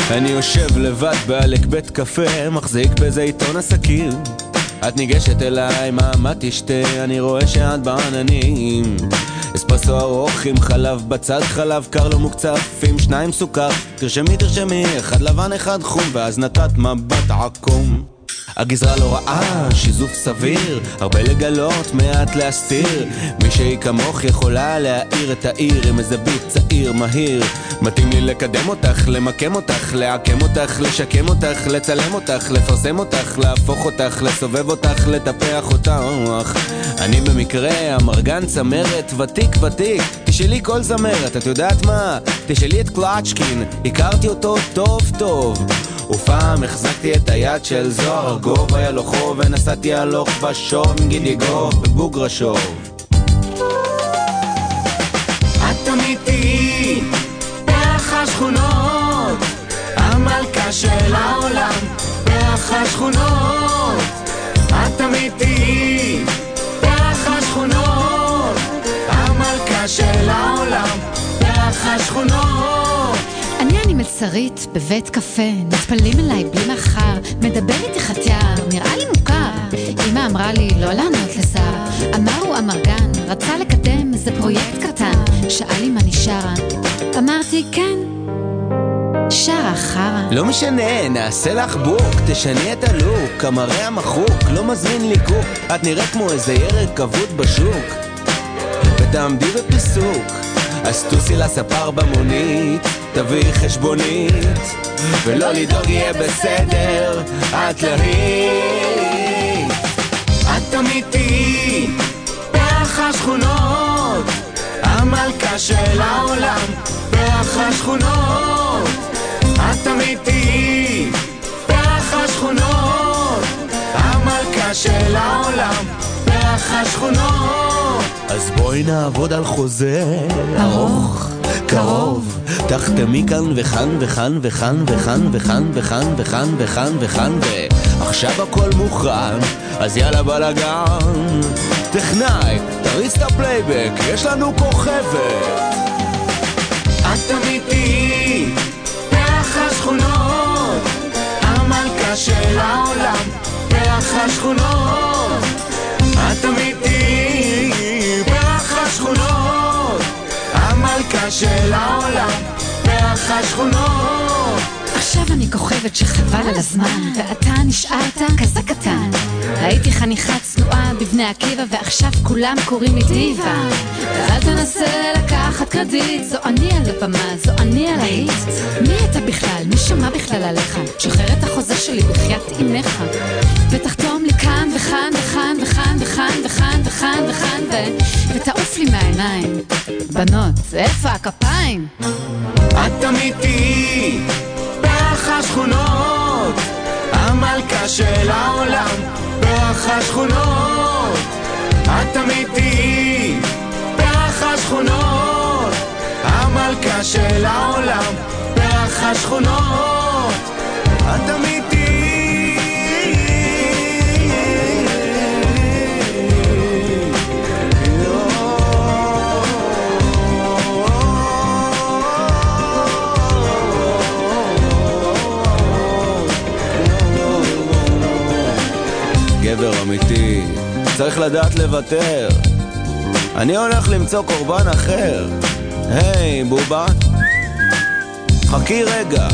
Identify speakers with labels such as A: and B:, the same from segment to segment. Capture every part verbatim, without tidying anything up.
A: אני יושב לבד בעלק בית קפה, מחזיק בזה עיתון עסקים. את ניגשת אליי, מה, מה תשתה? אני רואה שאת בעננים. אספרסו ארוך עם חלב בצד, חלב קר לא מוקצף עם שניים סוכר. תרשמי תרשמי, אחד לבן אחד חום, ואז נתת מבט עקום. הגזרה לא רעה, שיזוף סביר, הרבה לגלות, מעט להסתיר. מי שהיא כמוך יכולה להאיר את העיר עם איזה ביט צעיר מהיר. מתאים לי לקדם אותך, למקם אותך, לעקם אותך, לשקם אותך, לצלם אותך, לפרסם אותך, להפוך אותך, לסובב אותך, לטפח אותך. אני במקרה המרגן צמרת, ותיק ותיק, תשאלי כל זמרת, את יודעת מה? תשאלי את קלאצ'קין, הכרתי אותו טוב טוב. ופעם החזקתי את היד של זוהר, גוב היה לו חוב, ונסעתי הלוך בשוב עם גידי גוב בבוגרשוב. את אמיתי פרח השכונות, המלכה של העולם פרח השכונות. את אמיתי פרח השכונות, המלכה של העולם פרח השכונות.
B: אני אני מלצרית בבית קפה, נטפלים אליי בלי מחר, מדבר איתי חתיאר, נראה לי מוכר. אמא אמרה לי לא לענות לשר, אמרו אמרגן, רצה לקדם איזה פרויקט קטן, שאל אם אני שרה, אמרתי כן, שרה חרה.
A: לא משנה, נעשה לך בוק, תשני את הלוק, המראה המחוק, לא מזמין לי קוק. את נראית כמו איזה ירק כבוד בשוק, ותעמדי בפיסוק, אז תוסי לספר במונית, תביא חשבונית, ולא לדאוג יהיה בסדר, את להיט. את אמיתי פרח השכונות, המלכה של העולם פרח השכונות. את אמיתי פרח השכונות, המלכה של העולם פרח השכונות. אז בואי נעבוד על חוזה ארוך קרוב, תחתמי כאן וכאן וכאן וכאן וכאן וכאן וכאן וכאן וכאן וכאן, ועכשיו הכל מוכן, אז יאללה בלגן. טכנאי, תריץ את הפלייבק, יש לנו כוכבת. את אמיתי פרח השכונות, המלכה של העולם פרח השכונות. את אמיתי פרח השכונות, המלכה של העולם פרח השכונות.
B: עכשיו אני כוכבת שחבל על הזמן, ואתה נשארת כזה קטן. הייתי חניכת צנועה בבני עקיבא, ועכשיו כולם קוראים לי דיבה. ואל תנסה לקחת קרדיט, זו אני על הבמה, זו אני על ההיט. מי אתה בכלל? מי שמע בכלל עליך? שחרר את החוזה שלי בחיית אימך, ותחתום לי כאן וכאן וכאן וכאן וכאן וכאן וכאן וכאן ו... ותעוף לי מהעיניים. בנות, איפה הכפיים?
A: את אמיתי פרח השכונות, המלכה של העולם פרח השכונות. את אמיתי פרח השכונות, המלכה של העולם פרח השכונות. את אמיתי גבר אמיתי, צריך לדעת לוותר. אני הולך למצוא קורבן אחר. היי בובה, חכי רגע,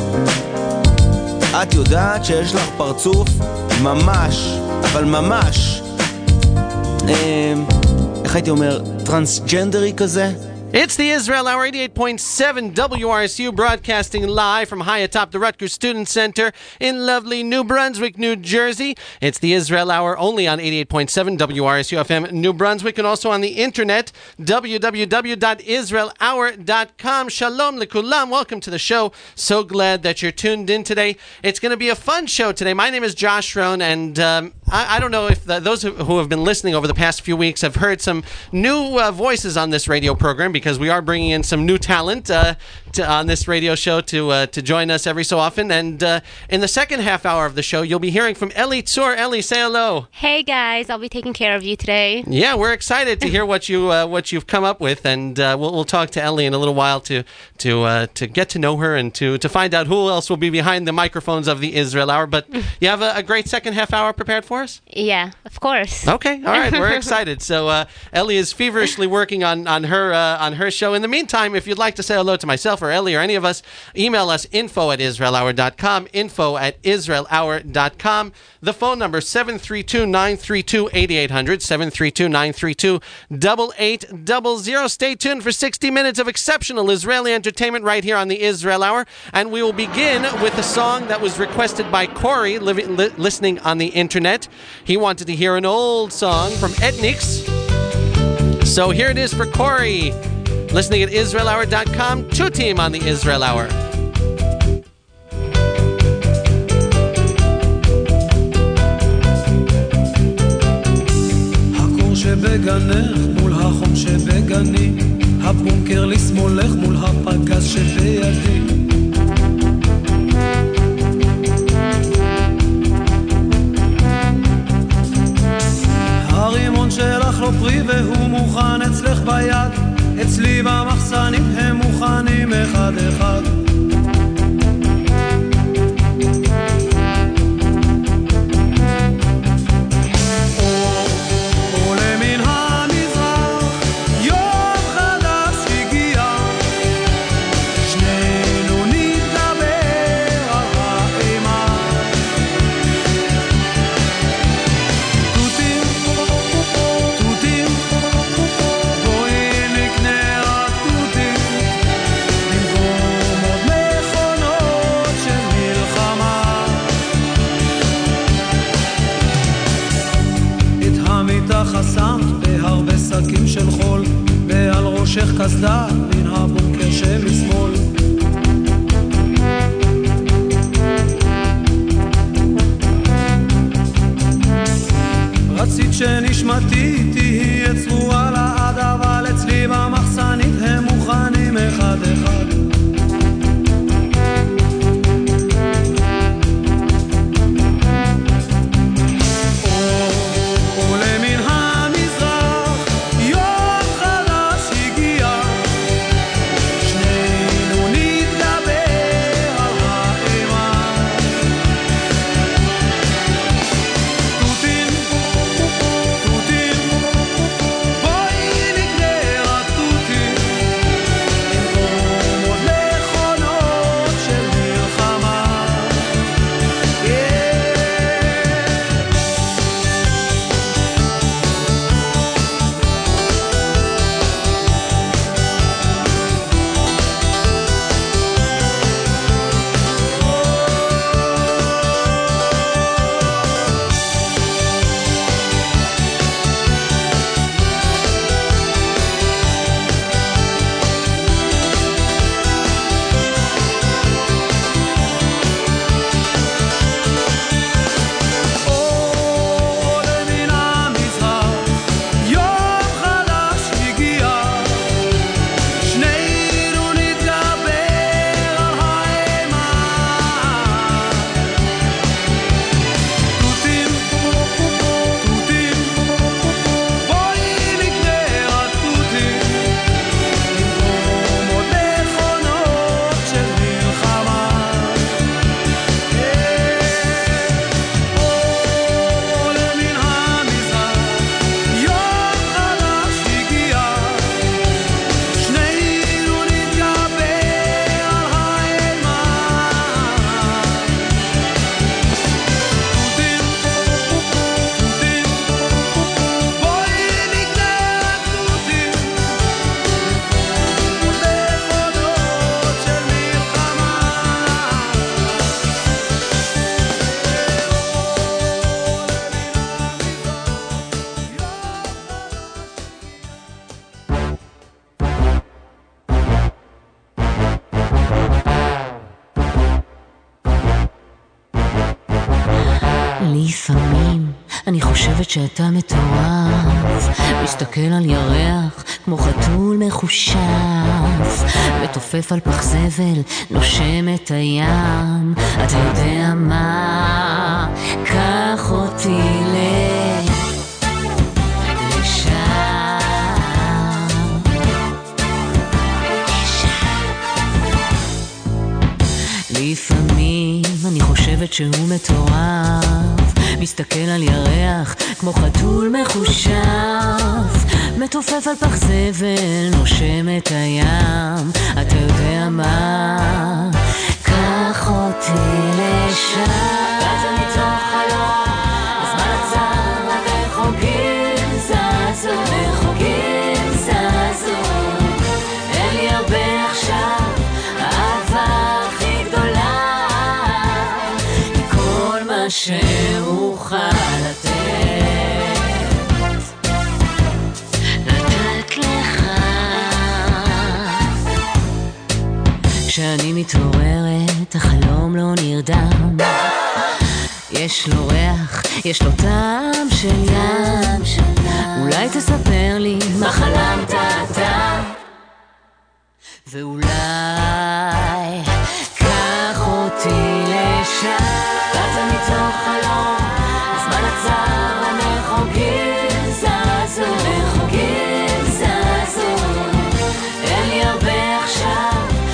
A: את יודעת שיש לך פרצוף ממש, אבל ממש אה, איך הייתי אומר, טרנסג'נדרי כזה?
C: It's the Israel Hour, eighty-eight point seven W R S U, broadcasting live from high atop the Rutgers Student Center in lovely New Brunswick, New Jersey. It's the Israel Hour only on eighty-eight point seven W R S U F M New Brunswick, and also on the internet, w w w dot israel hour dot com. Shalom lekulam, welcome to the show. So glad that you're tuned in today. It's going to be a fun show today. My name is Josh Rohn, and um, I, I don't know if the, those who, who have been listening over the past few weeks have heard some new uh, voices on this radio program, because we are bringing in some new talent. Uh, to, on this radio show to uh, to join us every so often. And uh, in the second half hour of the show, you'll be hearing from Ellie Tzur. Ellie, say hello.
D: Hey guys, I'll be taking care of you today.
C: Yeah, we're excited to hear what you uh, what you've come up with, and uh, we'll we'll talk to Ellie in a little while to to uh, to get to know her and to to find out who else will be behind the microphones of the Israel Hour. But you have a, a great second half hour prepared for us?
D: Yeah, of course.
C: Okay, all right, we're excited. So uh, Ellie is feverishly working on on her uh, on her show. In the meantime, if you'd like to say hello to myself or Ellie or any of us, email us info at israel hour dot com, info at israel hour dot com. The phone number seven three two, nine three two, eight eight hundred, seven three two, nine three two, eight eight zero zero. Stay tuned for sixty minutes of exceptional Israeli entertainment right here on the Israel Hour. And we will begin with a song that was requested by Corey, li- li- listening on the internet. He wanted to hear an old song from Ethnix. So here it is for Corey, listening at israel hour dot com, two team on the Israel Hour.
E: הקור שבגנך מול החום שבגני, הבונקר לשמאלך מול הפגז שבידי. הרימון שלך לא פרי והוא מוכן אצלך ביד, אצלי במחסנים הם מוכנים אחד אחד. חסמת בהרבה שקים של חול, ועל ראשך קסדה מן הבונקר שמשמאל. רצית שנשמתי תהיה צבועה לעד, אבל אצלי במחסנית הם מוכנים אחד אחד.
F: לפעמים אני חושבת שאתה מטורף, מסתכל על ירח כמו חתול מחושף, ותופף על פח זבל, נושם את הים. אתה יודע מה? קח אותי לשם. לפעמים אני חושבת שהוא מטורף, מסתכל על ירח כמו חתול מחושף, מתופף על פח זבל, נושם את הים. אתה יודע מה? קח אותי לשם. אתה מתוך חלום, הזמן עצר, הרחוקים זזו, רחוקים זזו. אין לי הרבה עכשיו, האהבה הכי גדולה, היא כל מה שאוכל לתת. כשאני מתעוררת, החלום לא נרדם, יש לו ריח, יש לו טעם של ים. אולי תספר לי מה חלמת אתה, ואולי קח אותי לשם. אתה מתוך חלום, הזמן עצר, הרחוקים זזו, רחוקים זזו. אין לי הרבה עכשיו,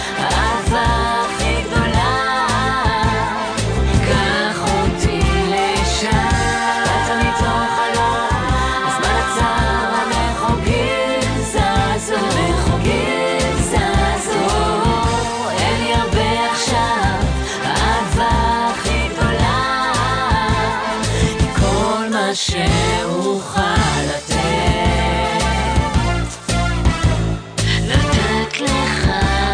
F: שאוכל לתת, לתת לך.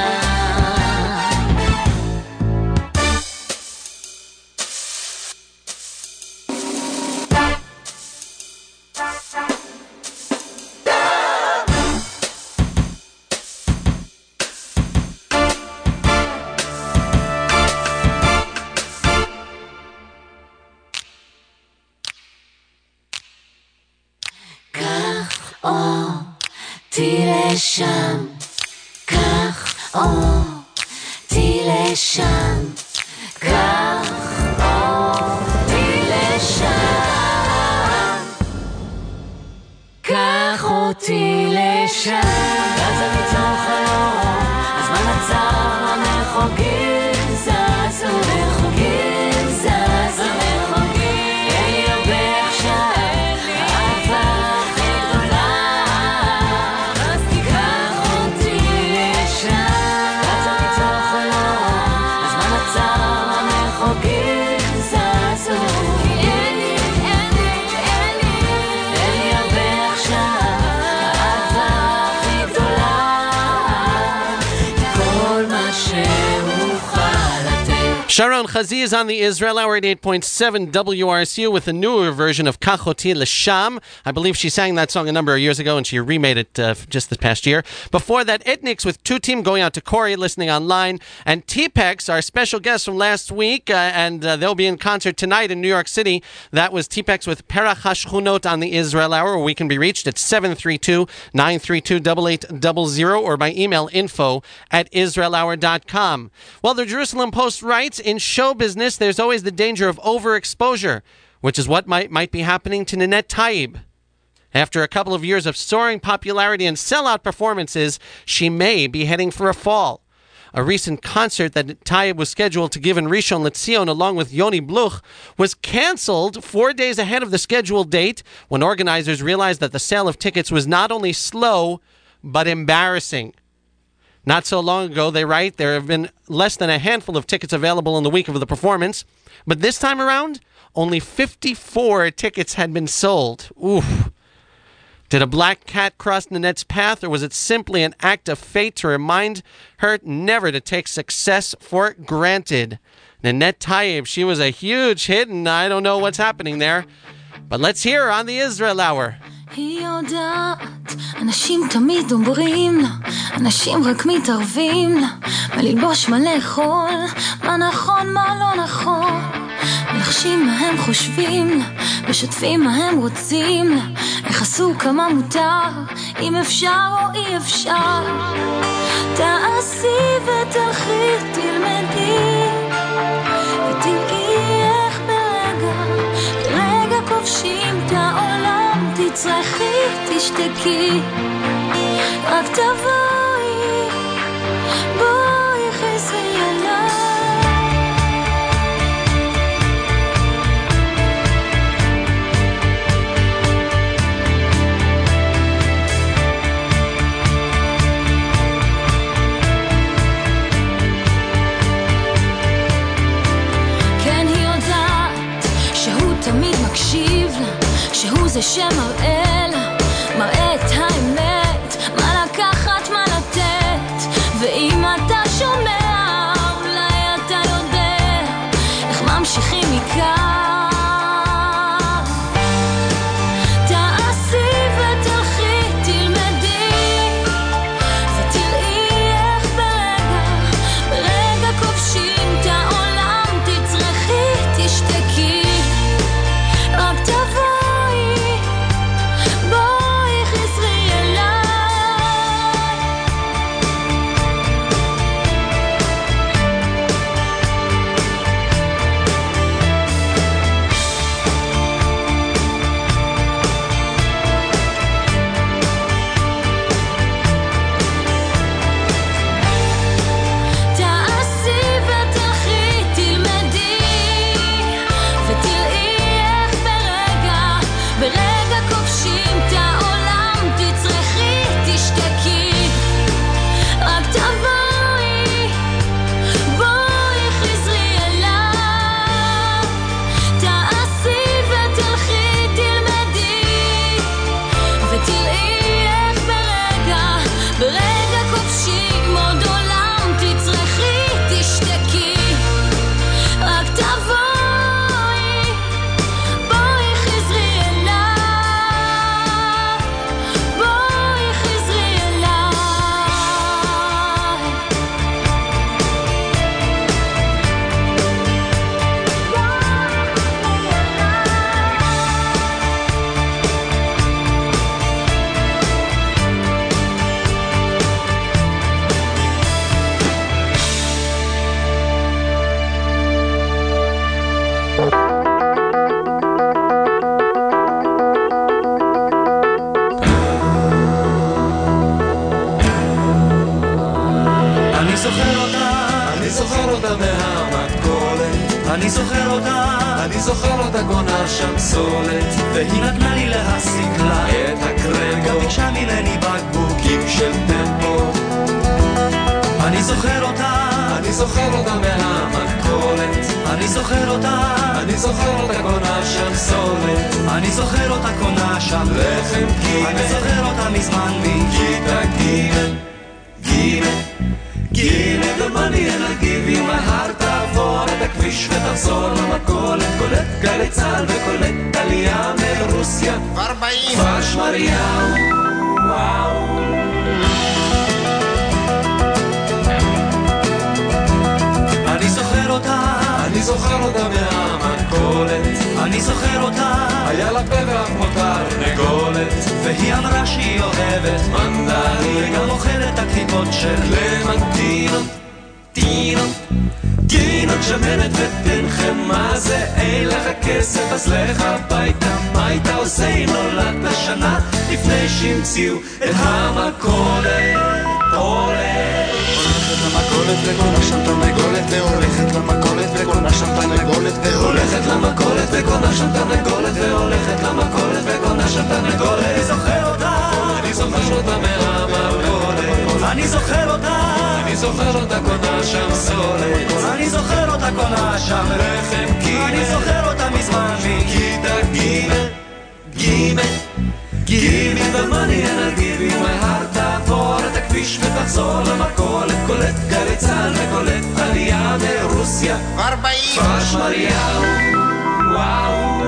F: אותי לשם, קח אותי לשם, קח אותי לשם, קח אותי לשם. אתה מתוך חלום, הזמן עצר, הרחוקים זזו, רחוקים זזו, רחוקים. אין לי הרבה עכשיו,
C: Sharon Chazi is on the Israel Hour at eighty-eight point seven W R C U with a newer version of Kach Oti L'Sham. I believe she sang that song a number of years ago and she remade it uh, just this past year. Before that, Etniks with Two Team going out to Corey listening online. And T-Pex, our special guest from last week, uh, and uh, they'll be in concert tonight in New York City. That was T-Pex with Perach HaShchunot on the Israel Hour, where we can be reached at seven three two, nine three two, eight eight zero zero or by email info at israel hour dot com. Well, the Jerusalem Post writes, in show business, there's always the danger of overexposure, which is what might might be happening to Nanette Taib. After a couple of years of soaring popularity and sellout performances, she may be heading for a fall. A recent concert that Taib was scheduled to give in Rishon LeZion along with Yoni Bluch was canceled four days ahead of the scheduled date when organizers realized that the sale of tickets was not only slow, but embarrassing. Not so long ago, they write, there have been less than a handful of tickets available in the week of the performance. But this time around, only fifty-four tickets had been sold. Oof. Did a black cat cross Nanette's path, or was it simply an act of fate to remind her never to take success for granted? Nanette Taib, she was a huge hit, and I don't know what's happening there. But let's hear her on the Israel Hour.
G: היא יודעת, אנשים תמיד אומרים לה, אנשים רק מתערבים לה, מה ללבוש, מה לאכול, מה נכון, מה לא נכון. מנחשים מה הם חושבים לה, משתפים מה הם רוצים לה, איך עשו כמה מותר, אם אפשר או אי אפשר. תעשי ותלכי, תלמדי ותראי איך ברגע, ברגע כובשים את העולם. תצרכי, תשתקי, רק תבואי, בואי חזרי אליי. תמיד מקשיב לה, שהוא זה שמראה לה, מראה את האמת, מה לקחת, מה לתת. ואם אתה שומע, אולי אתה יודע איך ממשיכים מכאן. תעשי ותלכי, תלמדי ותראי איך ברגע, ברגע כובשים את העולם. תצרכי, תשתקי, רק תבואי, בואי חזרי אליי. תעשי ותלכי, תלמדי ותראי איך ברגע, ברגע כובשים את העולם. תצרכי, תשתקי, רק תבואי, בואי חזרי אליי. תעשי ותלכי, תלמדי ותראי איך ברגע, ברגע כובשים עוד עולם. תצרכי, תשתקי, רק תבואי, בואי חזרי אליי, בואי חזרי אליי.
E: אני זוכר אותה, אני זוכר אותה מהמכולת, אני זוכר אותה, אני זוכר אותה קונה שם סולת, והיא נתנה לי להסיק לה את הקרמבו, גם ביקשה ממני בקבוקים של טמפו. אני זוכר אותה, אני זוכר אותה מהמכולת, אני זוכר אותה, אני זוכר אותה קונה שם סולת, אני זוכר אותה קונה שם לחם גימל, אני זוכר אותה מזמן מכיתה גימל, גימל גימל. The money and I'll give you my heart. תעבור את הכביש ותחזור למכולת, קולט גלי צהל וקולט עלייה מרוסיה כבר באים כפר שמריהו. וואו, אני זוכר אותה, אני זוכר אותה מהמכולת, אני זוכר אותה, היה לה פה ואף מותר נגולת, והיא אמרה שהיא אוהבת מנדרים, וגם אוכלת את הקליפות של קלמנטינות, טינות, גינות שמנת ותנחם. מה זה אין לך כסף אז לך הביתה, מה היית עושה אם נולדת שנה לפני שהמציאו את המכולת? הולך למכולת וקונה שם תרנגולת, והולכת למכולת וקונה שם תרנגולת, והולכת למכולת וקונה שם תרנגולת, והולכת למכולת וקונה שם תרנגולת. אני זוכר אותה, אני זוכר אותה מהמכולת, אני זוכר אותה, אני זוכר אותה קונה שם סולת, אני זוכר אותה קונה שם לחם גימל, אני זוכר אותה מזמן מכיתה גימל, גימל גימל. The money and I'll give you my heart. תעבור את הכביש ותחזור למכולת, קולט גלי צהל וקולט עלייה מרוסיה כבר באים כפר שמריהו. וואו,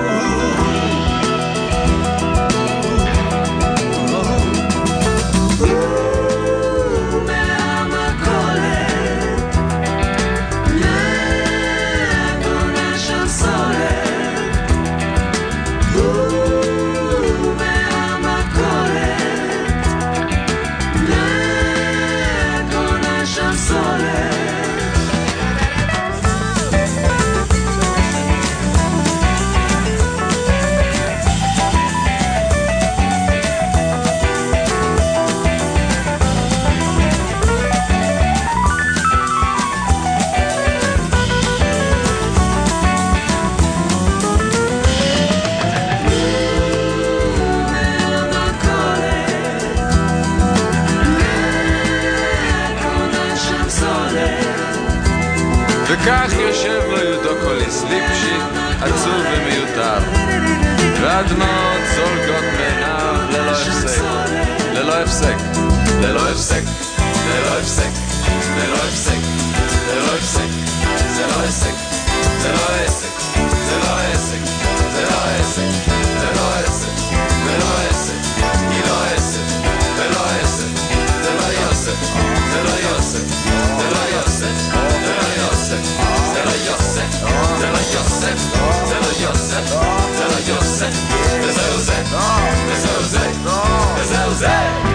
E: מהמכולת לקונה שם סולת,
H: וכך יושב לו יודוקוליס ליפשיט, עצוב ומיותר, והדמעות זולגות מעיניו ללא הפסק, ללא הפסק, ללא הפסק, ללא הפסק, ללא הפסק, ללא הפסק, זה לא עסק, זה לא עסק, זה לא עסק, זה לא עסק, זה לא עסק, ולא עסק, היא לא עסק, ולא עסק, זה לא יוסף, זה לא יוסף, זה לא יוסף, זה לא יוסף, זה לא יוסף, זה לא יוסף, זה לא יוסף, זה לא יוסף, וזהו זה, וזהו זה, וזהו זה.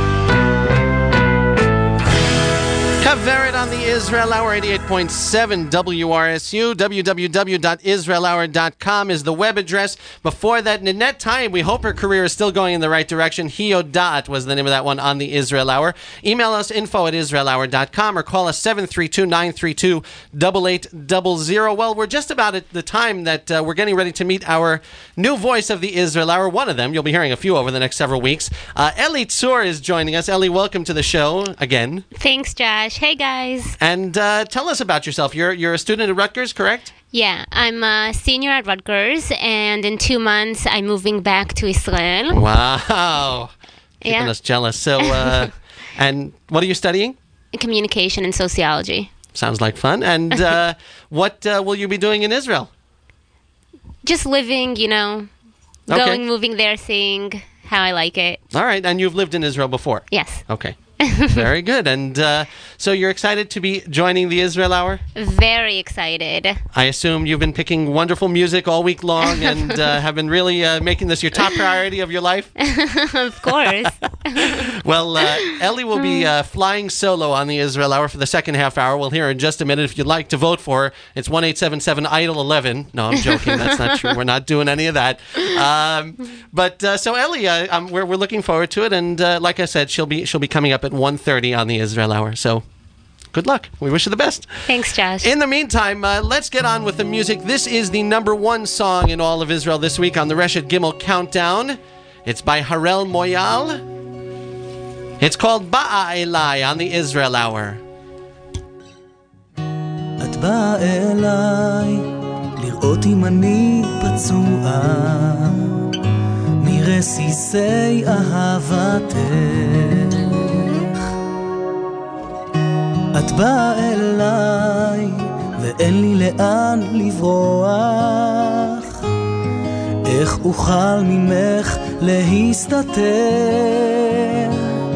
C: Kaveret on the Israel Hour, eighty-eight point seven W R S U. w w w dot israel hour dot com is the web address. Before that, Nanette Taim, we hope her career is still going in the right direction. Hiodat was the name of that one on the Israel Hour. Email us info at israel hour dot com or call us seven three two, nine three two, eight eight zero zero. Well, we're just about at the time that uh, we're getting ready to meet our new voice of the Israel Hour. One of them, you'll be hearing a few over the next several weeks. Uh, Eli Tzur is joining us. Eli, welcome to the show again.
D: Thanks, Josh. Hey, guys.
C: And uh, tell us about yourself. You're you're a student at Rutgers, correct?
D: Yeah, I'm a senior at Rutgers, and in two months, I'm moving back to Israel.
C: Wow. Keeping
D: Yeah.
C: us jealous. So, uh, and what are you studying?
D: Communication and sociology.
C: Sounds like fun. And uh, what uh, will you be doing in Israel?
D: Just living, you know,
C: Okay.
D: going, moving there, seeing how I like it.
C: All right. And you've lived in Israel before?
D: Yes.
C: Okay. Very good. And uh, so you're excited to be joining the Israel Hour?
D: Very excited.
C: I assume you've been picking wonderful music all week long and uh, have been really uh, making this your top priority of your life?
D: Of course.
C: Well, uh, Ellie will be uh, flying solo on the Israel Hour for the second half hour. We'll hear in just a minute. If you'd like to vote for her, it's one eight seven seven idol eleven. No, I'm joking. That's not true. We're not doing any of that. Um, but uh, so Ellie, uh, um, we're we're looking forward to it. And uh, like I said, she'll be she'll be coming up at one thirty on the Israel Hour. So good luck. We wish you the best.
D: Thanks, Josh.
C: In the meantime, uh, let's get on with the music. This is the number one song in all of Israel this week on the Reshet Gimel Countdown. It's by Harel Moyal. It's called Ba'a Elai on the Israel Hour.
I: את באה אליי לראות אם אני פצוע מרסיסי אהבתך. את באה אליי ואין לי לאן לברוח, איך אוכל ממך להסתתר,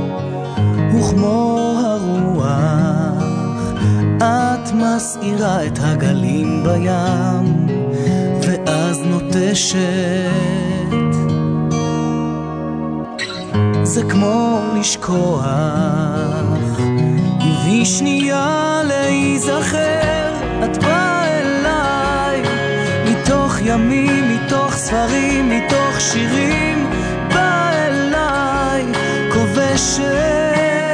I: וכמו הרוח את מסעירה את הגלים בים ואז נוטשת. זה כמו לשכוח ובשנייה להיזכר. את באה אליי מתוך ימים, מתוך ספרים, מתוך שירים. באה אליי כובשת.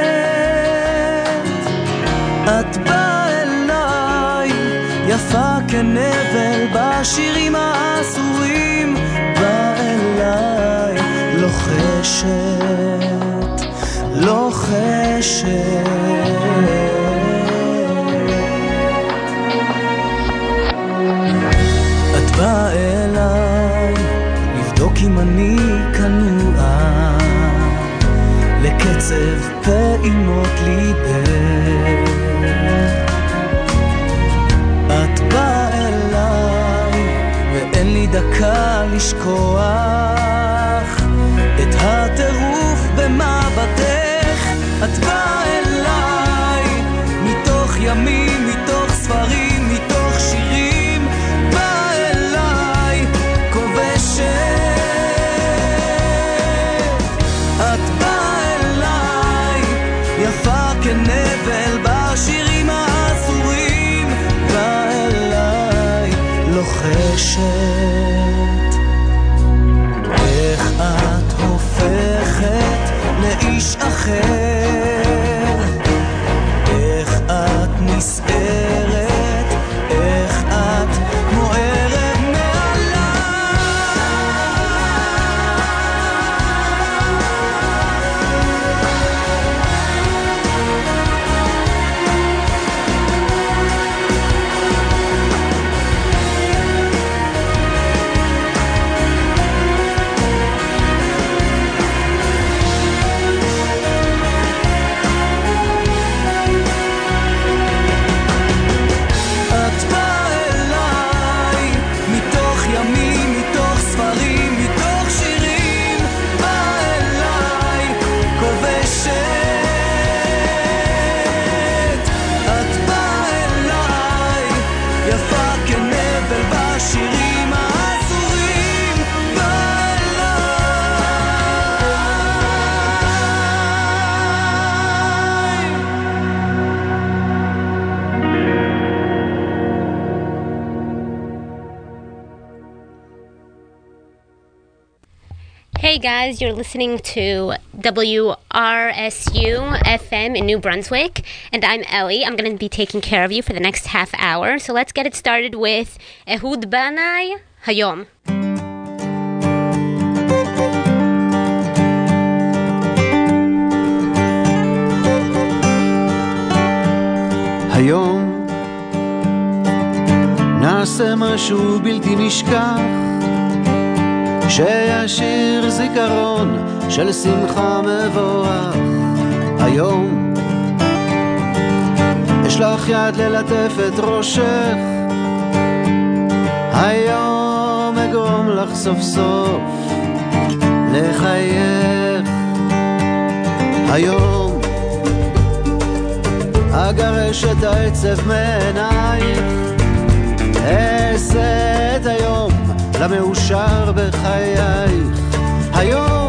I: את באה אליי יפה כנבל בשירים האסורים. באה אליי לוחשת, לוחשת. את באה אליי לבדוק אם אני כנוע לקצב פעימות ליבך. את באה אליי ואין לי דקה לשכוח את הטירוף במבטך. את באה אליי מתוך ימים, מתוך ספרים, מתוך שירים. באה אליי כובשת. את באה אליי יפה כנבל בשירים האסורים. באה אליי לוחשת. איך את הופכת לאיש אחר, איך את נסערת, איך את מוארת מעליי.
D: guys. You're listening to W R S U F M in New Brunswick, and I'm Ellie. I'm going to be taking care of you for the next half hour. So let's get it started with Ehud Banai, Hayom.
I: היום נעשה משהו בלתי נשכח, שישיר זיכרון של שמחה מבורך. היום אשלח יד ללטף את ראשך, היום אגרום לך סוף סוף לחייך. היום אגרש את העצב מעינייך, אעשה את היום למאושר בחייך. היום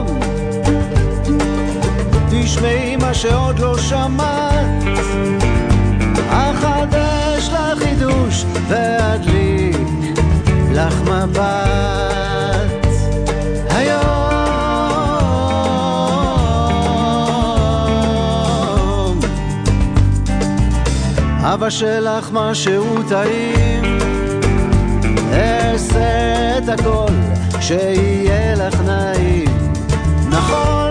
I: תשמעי מה שעוד לא שמעת, אחדש לך חידוש ואדליק לך מבט. היום אבא שלך משהו טעים, אעשה את הכל שיהיה לך נעים. נכון,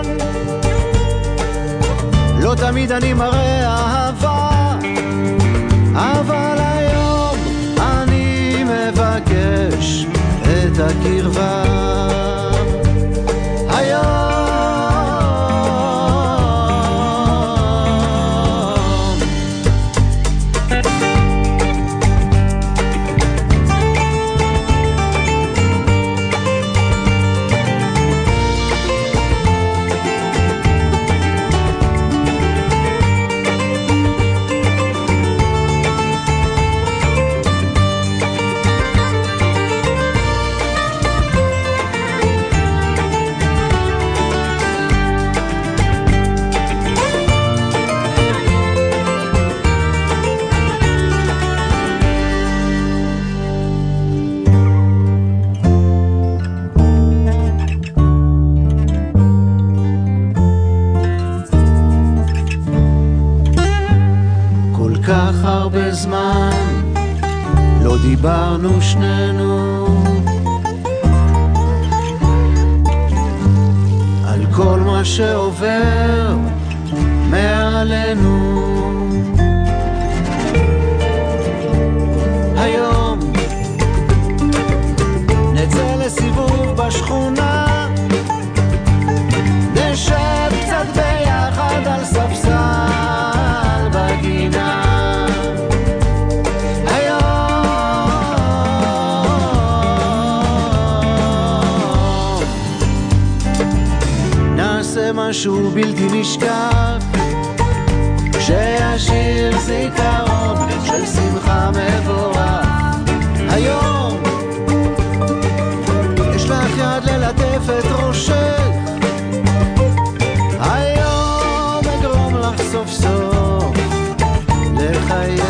I: לא תמיד אני מראה אהבה, אבל היום אני מבקש את הקרבה. היום זמן לא דיברנו שנינו על כל מה שעובר מעלינו. היום נצא לסיבוב בשכונה, נשב קצת ביחד על ספסל בגינה. משהו בלתי נשכח, שישיר זיכרון של שמחה מבורך. היום אשלח יד ללטף את ראשך, היום אגרום לך סוף סוף לחייך.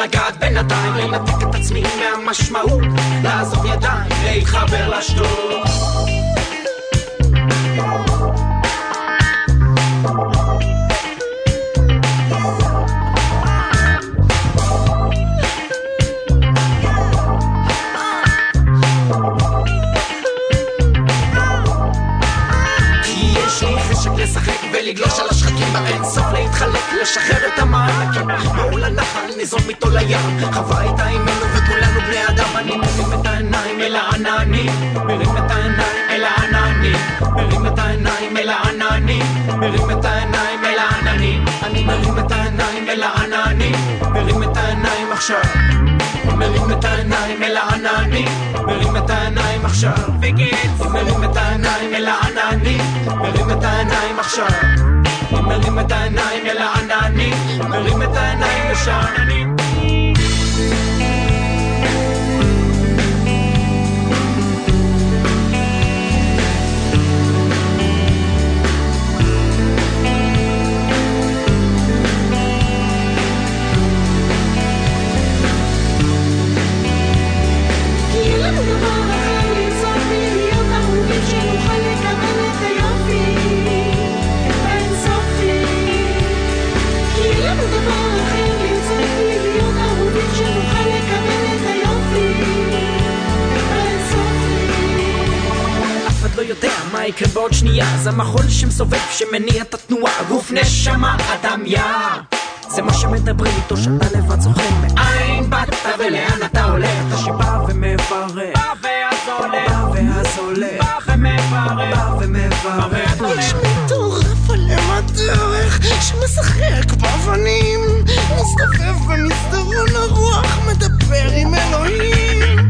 J: לגעת בינתיים, לנתק את עצמי מהמשמעות, לעזוב ידיים, להתחבר לשטות. לגלוש על השחקים באינסוף, להתחלק, לשחרר את המענקים, מעול הנחל, ניזון מיתו לים, חווה איתה אימנו וכולנו בני אדם. אני מרים את העיניים אל העננים, מרים את העיניים אל העננים, מרים את העיניים אל העננים, מרים את העיניים אל העננים, אני מרים את העיניים אל העננים, מרים את העיניים עכשיו, מרים את העיניים אל העננים, מרים את העיניים עכשיו, מרים את העיניים אל העננים, מרים את העיניים עכשיו, מרים את העיניים אל העננים, מרים את העיניים לשעננים. מה יקרה בעוד שנייה? זה המחול שמסובב, שמניע את התנועה, גוף נשמה, אדם יער, זה מה שמדברים איתו שאתה לבד זוכר. מאין באת ולאן אתה הולך? אתה שבא ומברך, בא ואז הולך, בא ואז הולך, בא ומברך, בא ומברך. יש מטורף עליהם הדרך שמשחק באבנים, מסתובב במסדרון הרוח, מדבר עם אלוהים.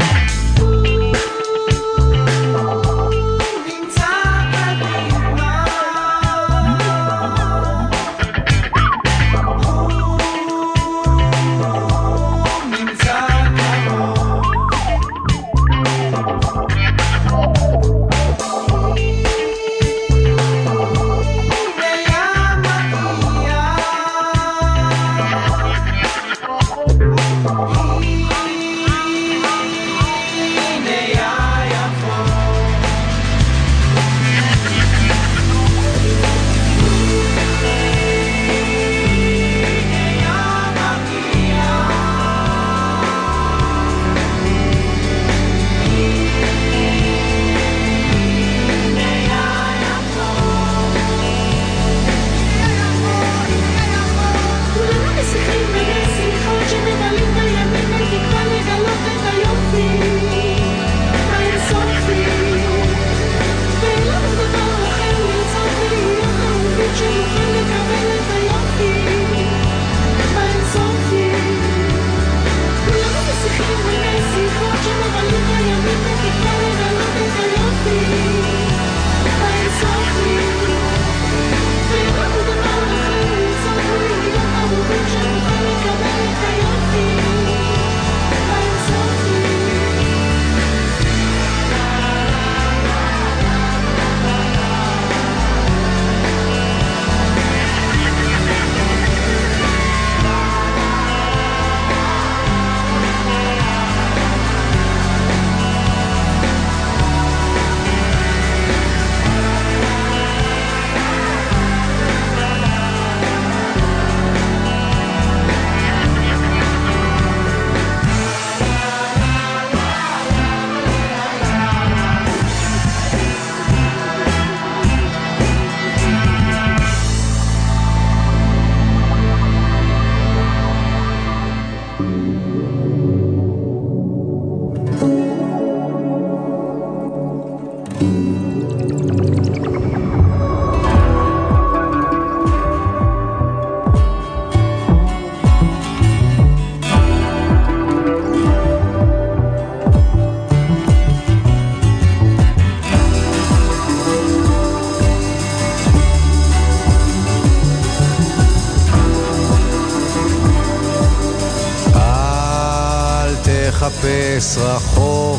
K: תחפש רחוק,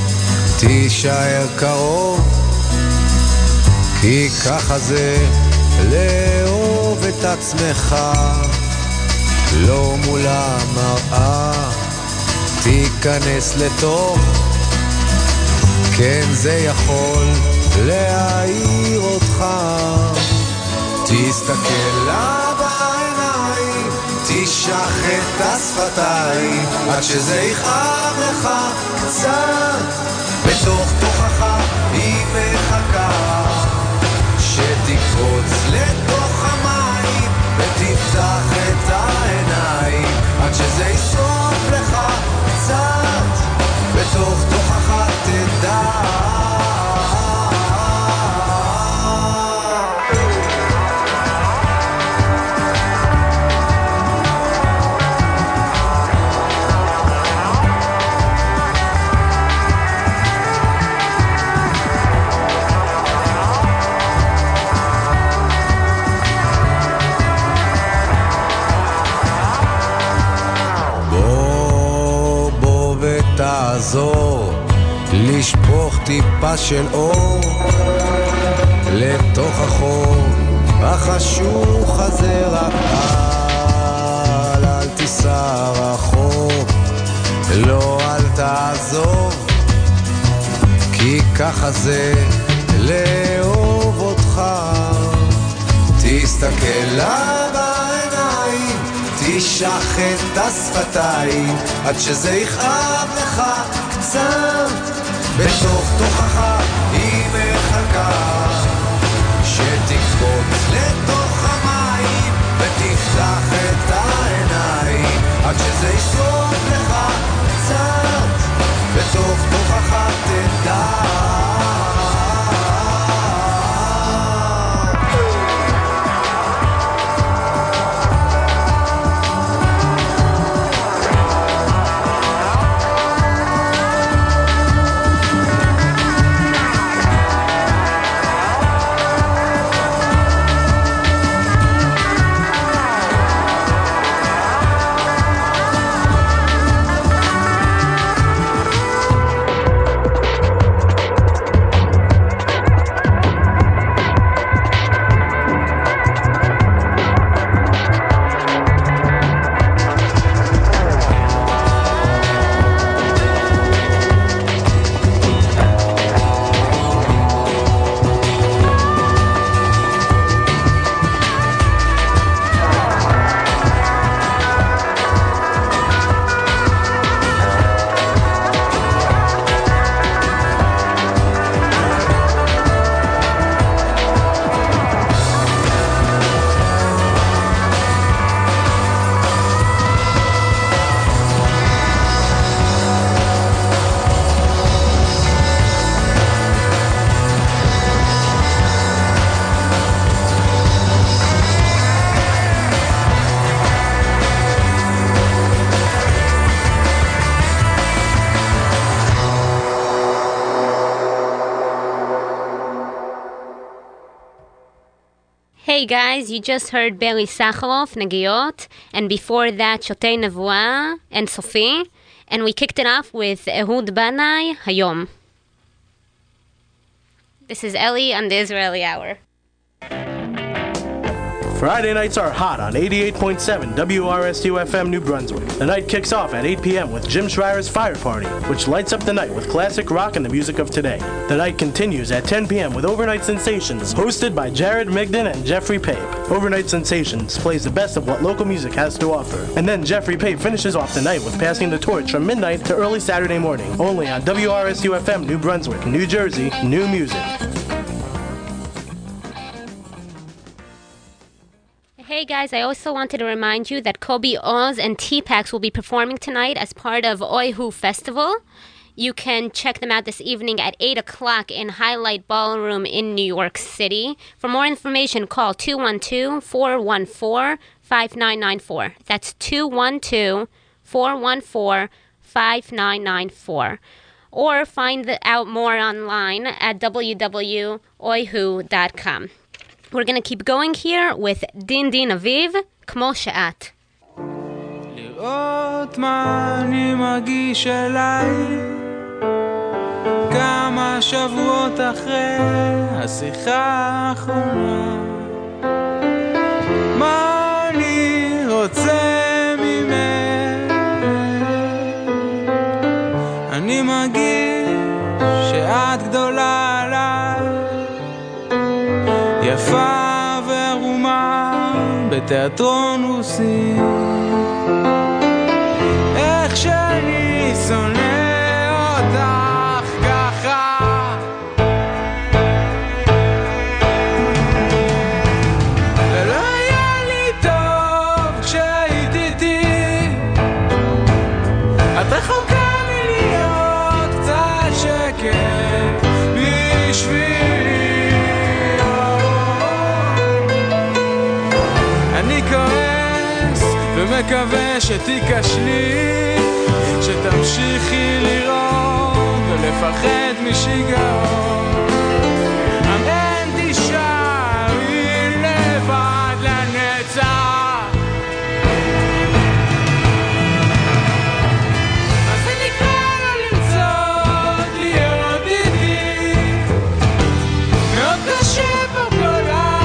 K: תישאר קרוב, כי ככה זה לאהוב את עצמך. לא מול המראה, תיכנס לתוך, כן זה יכול להעיר אותך. תסתכל לה בעיניים, תשח את השפתיים, עד שזה יכאב לך קצת, בתוך תוכך היא מחכה, שתקפוץ לתוך המים ותפתח את העיניים, עד שזה ישרוף לך קצת, בתוך תוכך תדע. תעזור לשפוך טיפה של אור לתוך החור החשוך הזה, רק אל אל תיסע רחוק, לא אל תעזוב, כי ככה זה לאהוב אותך. תסתכל לה בעיניים, תשח את השפתיים, עד שזה יכאב לך קצת, בתוך תוכך היא מחכה, שתקפוץ לתוך המים ותפתח את העיניים, עד שזה ישרוף לך קצת, בתוך תוכך תדע.
D: Hey guys, you just heard Beli Sakharov, Nagiot, and before that Shotei Nevuah and Sophie, and we kicked it off with Ehud Banai, Hayom. This is Ellie on the Israeli Hour.
L: Friday nights are hot on eighty-eight point seven W R S U F M New Brunswick. The night kicks off at eight p.m. with Jim Schreier's Fire Party, which lights up the night with classic rock and the music of today. The night continues at ten p.m. with Overnight Sensations, hosted by Jared Migden and Jeffrey Pape. Overnight Sensations plays the best of what local music has to offer. And then Jeffrey Pape finishes off the night with passing the torch from midnight to early Saturday morning, only on W R S U F M New Brunswick, New Jersey, new music.
D: Hey guys, I also wanted to remind you that Kobe Oz and T-Pax will be performing tonight as part of Oihu Festival. You can check them out this evening at eight o'clock in Highlight Ballroom in New York City. For more information, call two one two, four one four, five nine nine four. That's two one two, four one four, five nine nine four. Or find the, out more online at w w w dot oihu dot com. We're going to keep going here with Din Din Aviv, כמו שאת.
M: לראות מה אני מרגיש אליי כמה שבועות אחרי השיחה האחרונה, מה אני רוצה אני מרגיש שאת גדולה עליי, יפה ורומה בתיאטרון רוסי. איך שאני שונא אותך ככה, ולא היה לי טוב כשהיית איתי. את רחוקה מלהיות קצת שקט בשבילי. אני כועס ומקווה שתיכשלי, שתמשיכי לראות ולפחד משיגעון. אם אין תישארי לבד לנצח, אז זה נקרא לא לרצות להיות איתי. מאוד קשה פה כל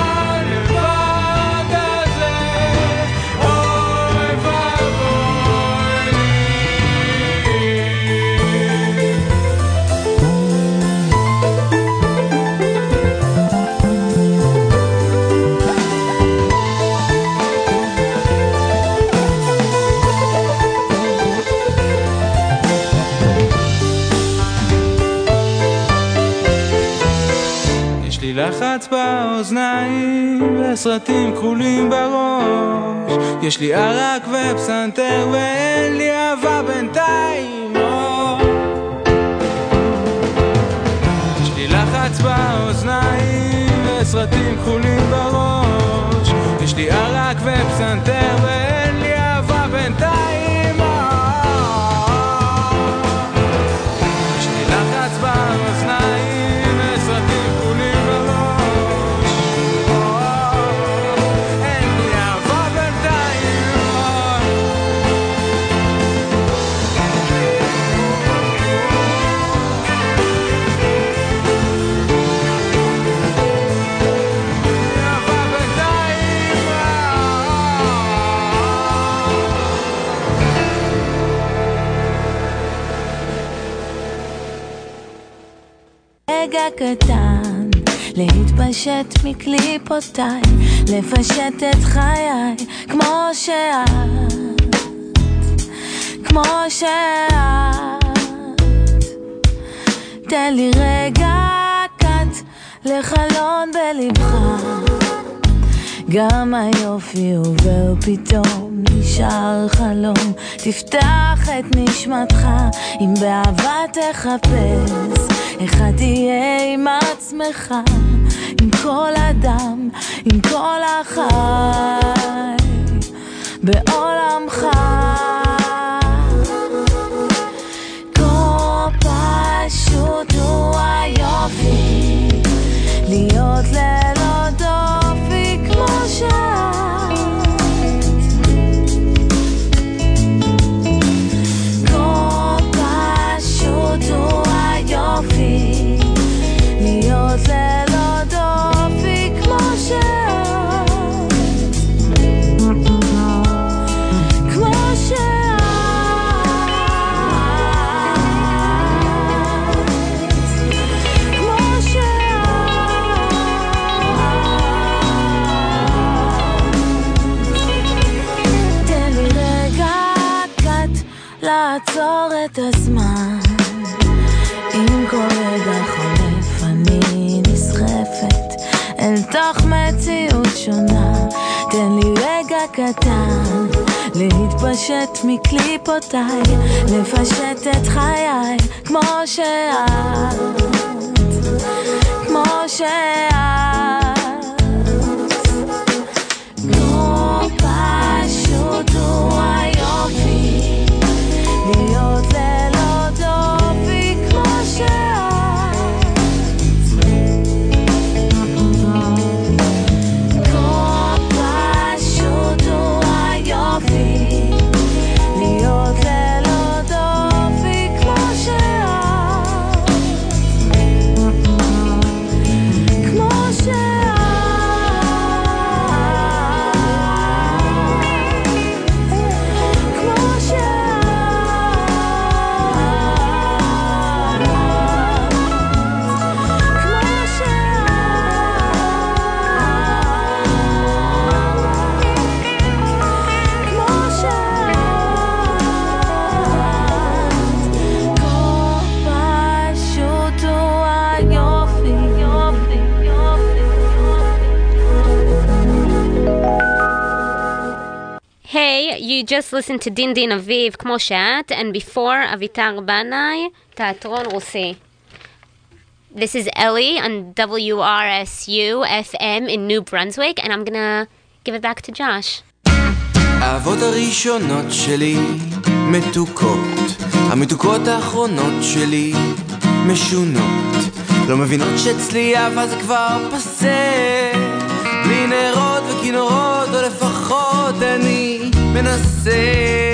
M: הלבד הזה, אוי ואבוי לי. יש לי לחץ באוזניים וסרטים כחולים בראש, יש לי ערק ופסנתר ואין לי אהבה בינתיים. לא. יש לי לחץ באוזניים וסרטים כחולים בראש, יש לי ערק ופסנתר ואין לי אהבה בינתיים. יש לי לחץ באוזניים וסרטים כחולים בראש, אין לי אהבה בינתיים. אהבה בינתיים.
G: רגע קטן להתפשט מקליפותיי, לפשט את חיי כמו שאת, כמו שאת. תן לי רגע קט לחלון בלבך, גם היופי עובר פתאום נשאר חלום. תפתח את נשמתך, אם באהבה תחפש, אחד תהיה עם עצמך, עם כל אדם, עם כל החי בעולמך. כה פשוט הוא היופי, להיות ללא דופי כמו שאת. כה פשוט הוא היופי, להיות ללא דופי כמו שאת. כמו שאת. כמו שאת. תן לי רגע קט לעצור את הזמן, עם כל רגע חולף אני נסחפת אל תוך מציאות שונה. תן לי רגע קטן להתפשט מקליפותיי, לפשט את חיי כמו שאת, כמו שאת. כה פשוט הוא היופי, להיות ללא דופי כמו שאת. כה פשוט הוא היופי, להיות ללא דופי כמו שאת. כמו שאת. כמו שאת.
D: you just listened to Din Din Aviv, כמו שאת, and before Avitar Banai, תיאטרון רוסי. This is Ellie on W R S U F M in New Brunswick, and I'm gonna give it back to Josh.
A: האהבות הראשונות שלי מתוקות, המתוקות האחרונות שלי משונות, לא מבינות שאצלי אהבה זה כבר פסה, בלי נרות וכינורות, או לפחות אני מנסה.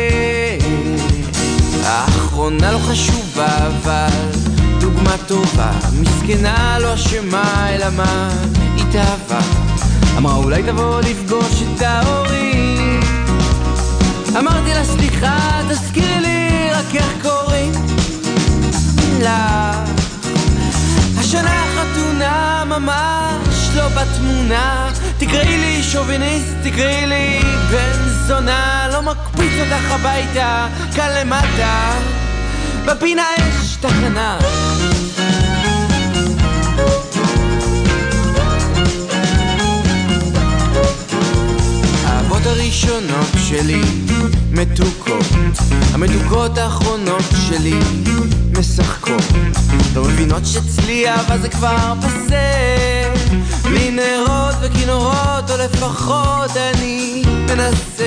A: האחרונה לא חשובה, אבל דוגמה טובה, מסכנה לא אשמה, אלא מה התאהבה. אמרה אולי תבוא לפגוש את ההורים, אמרתי לה סליחה, תזכירי לי רק איך קוראים לה. השנה חתונה ממש לא בתמונה, תקראי לי שוביניסט, תקראי לי בן זונה, לא מקפיץ אותך הביתה, כאן למטה בפינה יש תחנה. האהבות הראשונות שלי מתוקות, המתוקות האחרונות שלי משחקות, לא מבינות שאצלי אהבה זה כבר פסה, בלי נרות וכינורות, או לפחות אני מנסה.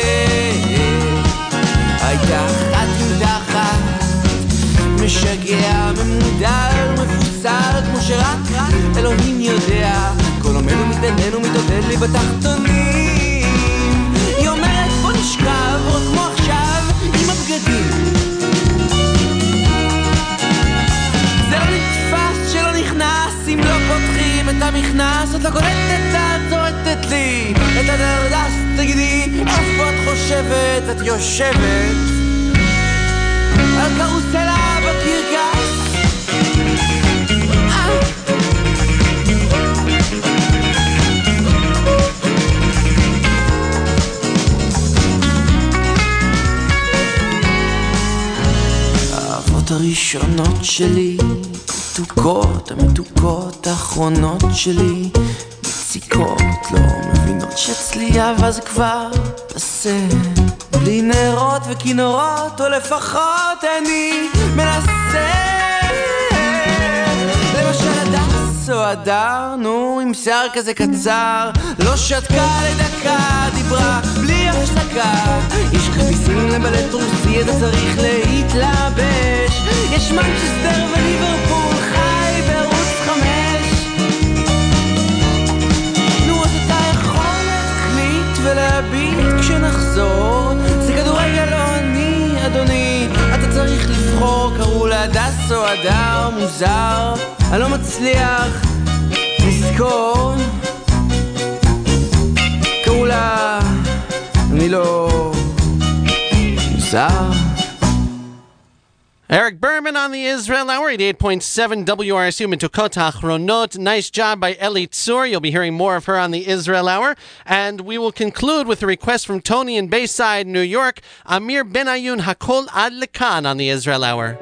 A: הייתה אחת יודחת, משגע, ממודל, מפוסל, כמו שרק אלוהים יודע, כל עומנו מתעניין ומתעודד לי בתחתונים. היא אומרת בוא נשכב, רק כמו עכשיו, עם הבגדים. זה לא נתפס שלא נכנס, אם לא פותחים את המכנס, את לא קולטת, את צורטת לי את הדרדס, תגידי, איפה את חושבת, את יושבת על קרוסלה בקרקס. האהבות הראשונות שלי מתוקות, המתוקות האחרונות שלי מציקות, לא מבינות שאצלי אהבה זה כבר פסה, בלי נרות וכינורות, או לפחות אני מנסה. למשל הדס או הדר, נו, עם שיער כזה קצר, לא שתקה לדקה, דיברה בלי הפסקה. יש כרטיסים לבלט רוסי, אתה צריך להתלבש, יש מנצ'סטר וליברפול, חי בערוץ חמש. נו, אז אתה יכול להקליט ולהביט כשנחזור, זה כדורגל לא אני, אדוני, אתה צריך לבחור. קראו לה דס או הדר, מוזר, אני לא מצליח לזכור. קראו לה, אני לא מוזר.
C: Eric Berman on the Israel Hour, eighty-eight point seven W R S U Mitokot Hachronot. Nice job by Eli Tzur. You'll be hearing more of her on the Israel Hour. And we will conclude with a request from Tony in Bayside, New York. Amir Benayun Hakol Ad Lekan on the Israel Hour.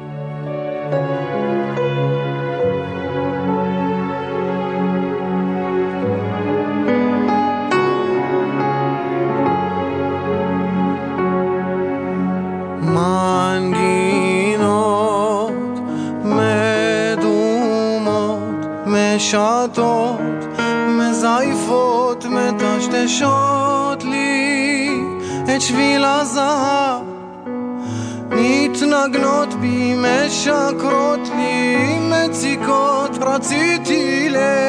N: שטות, מזייפות, מטשטשות לי את שביל הזהב, מתנגנות בי, משקרות לי, מציקות, רציתי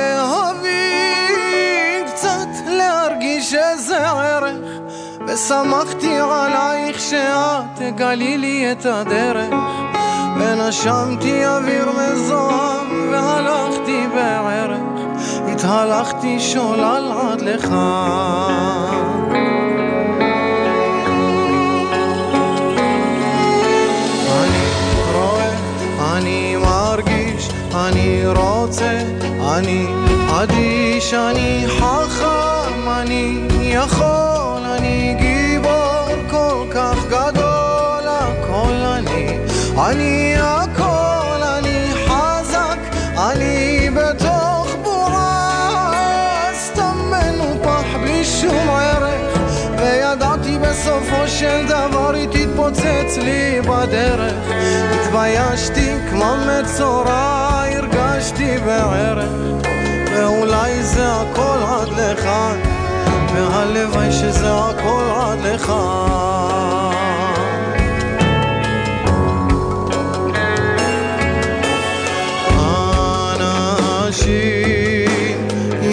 N: להבין קצת, להרגיש איזה ערך, ושמחתי עלייך שאת תגלי לי את הדרך, ונשמתי אוויר מזוהם והלכתי בערך, התהלכתי שולל עד לך. אני רואה, אני מרגיש, אני רוצה, אני אדיש, אני חכם, אני יכול, אני גיבור כל כך גדול, הכל אני, אני הכל, אני חזק, אני בתוך בועה, סתם מנופח בלי שום ערך, וידעתי בסופו של דבר היא תתפוצץ לי בדרך. התביישתי כמו מצורע, הרגשתי בערך, ואולי זה הכל עד לכאן, והלוואי שזה הכל עד לכאן. אנשים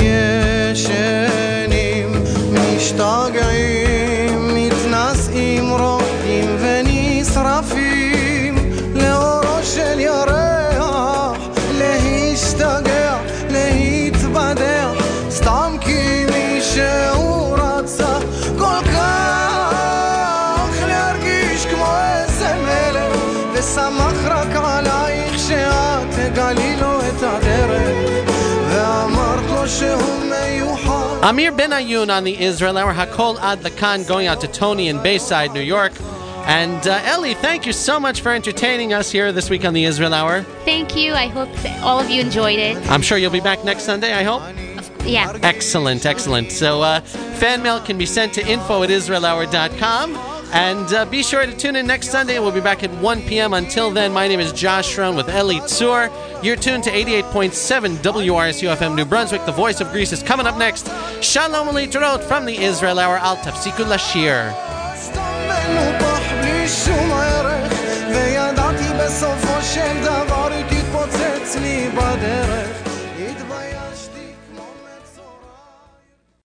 N: ישנים משתגעים, מתנשאים, רוקדים ונשרפים לאורו של ירח, להשתגע, להתבדח, סתם כי מישהו רצה כל כך להרגיש כמו איזה מלך, ושמח רק עלייך שאת תגלי לו את הדרך, ואמרת לו שהוא מיוחד.
C: Amir Benayoun on the Israel Hour, Hakol Ad Lakan, going out to Tony in Bayside, New York. And uh, Ellie, thank you so much for entertaining us here this week on the Israel Hour.
D: Thank you. I hope that all of you enjoyed it.
C: I'm sure you'll be back next Sunday, I hope.
D: Yeah.
C: Excellent, excellent. So uh, fan mail can be sent to info at israel hour dot com. And uh, be sure to tune in next Sunday. We'll be back at one p.m. Until then, my name is Josh Schroen with Eli Tzur. You're tuned to eighty-eight point seven W R S U F M New Brunswick. The Voice of Greece is coming up next. Shalom Alitrot from the Israel Hour. Al Tafsiku Lashir.
N: וידעתי בסופו של דבר היא תתפוצץ לי בדרך.